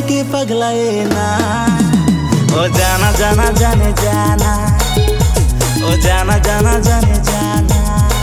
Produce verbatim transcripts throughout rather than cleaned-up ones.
के पगलाए ना। ओ जाना जाना जाने जाना, ओ जाना जाना जाने जाना।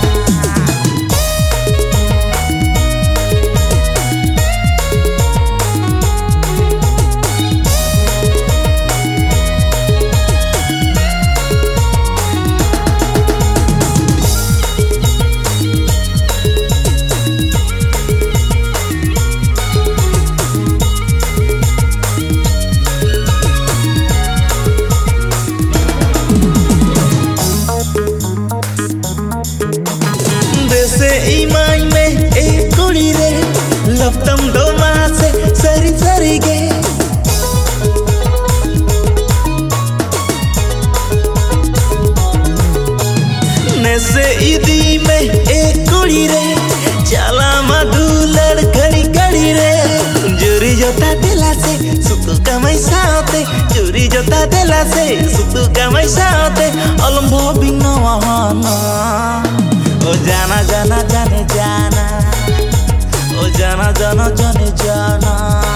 इमाई में एक कुड़ी रे लफ्तम दो माह से सरी सरी गे। नसे ईदी में एक कुड़ी रे चला मधु लड़ घड़ी घड़ी रे। जोरी जोता दिला से सुतु कमाई साते, जोरी जोता दिला से सुतु कमाई साते। अलम्भो बिना वहाना ओ जाना जाना जाने जाना, ओ जाना जाना जाने जाना।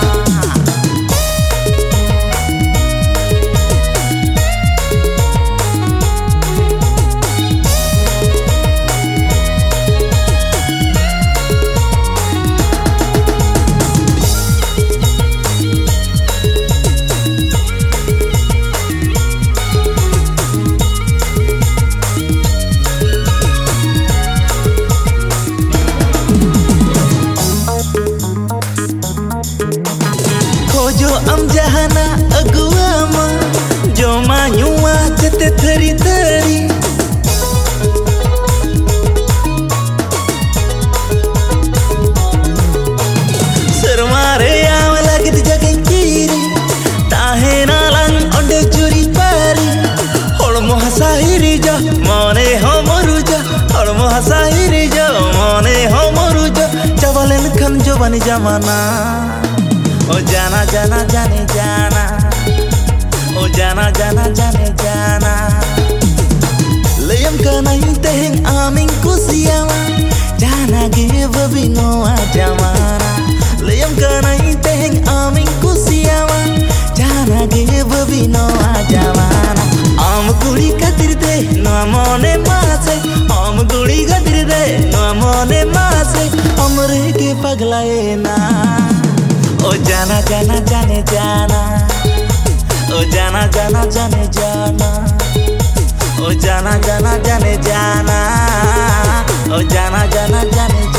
जो अम जहाना अगुआ मा जो मायुआ चते थरी थरी। सरमारे आव लगित जगन कीरी ताहे नालंग ओंडे चुरी पारी। होड़मो हसाहिरी जो मने हो मरुजो, होड़मो हसाहिरी जो मने हो मरुजो। चवलन खन जो बन जमाना ओ जाना जाना जाने जाना, ओ जाना जाना जाने जाना। Leyam kanai teheng aming kusiawa jana ge babino ajamana। Leyam kanai teheng aming kusiawa jana ge babino ajamana। Am guri katir de no mone maase, am guri katir de no mone maase। Amre ke paglae na ओ जाना जाना जाने जाना, ओ जाना जाना जाने जाना, ओ जाना जाना जाने जाना, ओ जाना जाना जाने